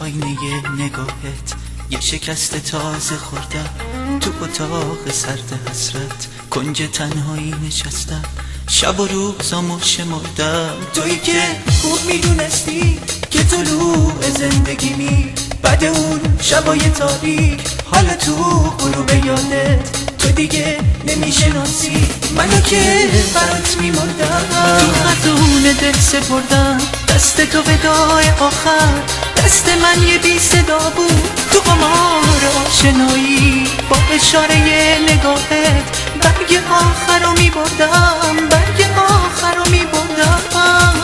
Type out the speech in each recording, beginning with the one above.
آینه نگاهت یه شکست تازه خوردم، تو اتاق سرد حسرت کنج تنهایی نشستم، شب و روزامو شمردم. تویی که خوب میدونستی که طلوع زندگیمی بعد اون شبای تاریک، حالا تو غروب یادت تو دیگه نمیشناسی منو که برات میمردم. تو خزون دل سپردم دست تو وداع آخر، دست من یه بی صدا بود تو قمار آشنایی، با اشاره نگاهت برگ آخر رو میبردم، برگ آخر رو میبردم.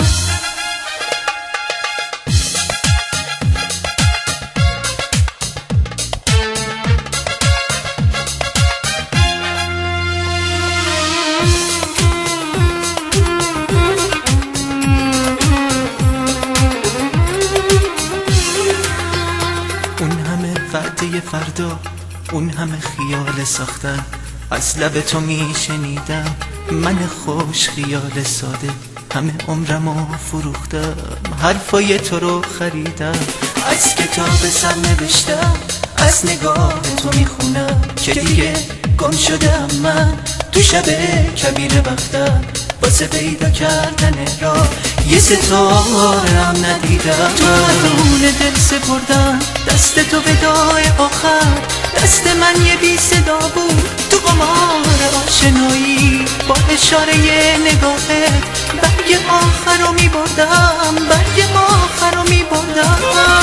اون همه وعده فردا، اون همه خیال ساختن، از لب تو میشنیدم من خوش خیال ساده، همه عمرمو فروختم حرفای تو رو خریدم، از کتاب سر نوشتم از نگاه تو میخونم که دیگه گم شدم من تو شب کبیر بختم، واسه پیدا کردن راه یه ستاره هم ندیدم. تو خزون دل سپردم دست تو وداع آخر، دست من یه بی صدا بود تو قمار آشنایی، با اشاره نگاهت برگ آخر رو میبردم، برگ آخر رو میبردم.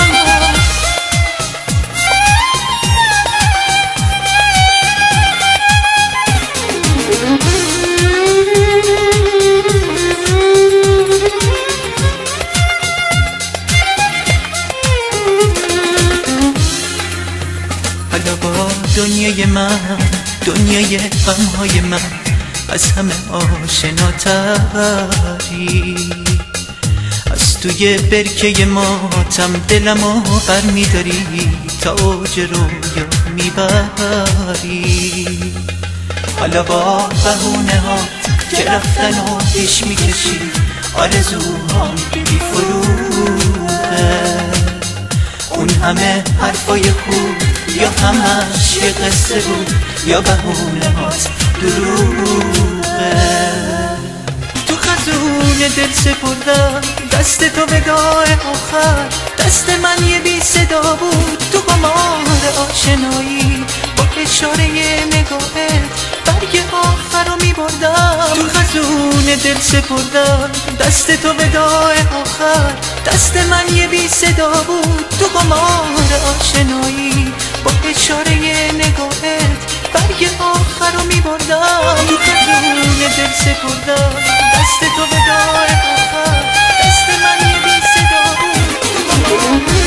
حالا با دنیای من، دنیای غمهای من از همه آشناتری، از توی برکه ماتم دلمو برمیداری تا اوج رویا میبری. حالا با بهونه هات که رفتن و پیش میکشی، آرزوهام بی فروغه، اون همه حرفای خوب یا همش یه قصه بود یا بهونه هات دروغه. تو خزون دل سپردم دست تو وداع آخر، دست من یه بی صدا بود تو قمار آشنایی، با اشاره نگاهت برگ آخر رو میبردم. تو خزون دل سپردم دست تو وداع آخر، دست من یه بی صدا بود تو قمار آشنایی، با اشاره نگاهت برگ آخر رو میبردم. تو خزون دل سپردم دست تو وداع آخر، دست من یه بی صدا بود تو قمار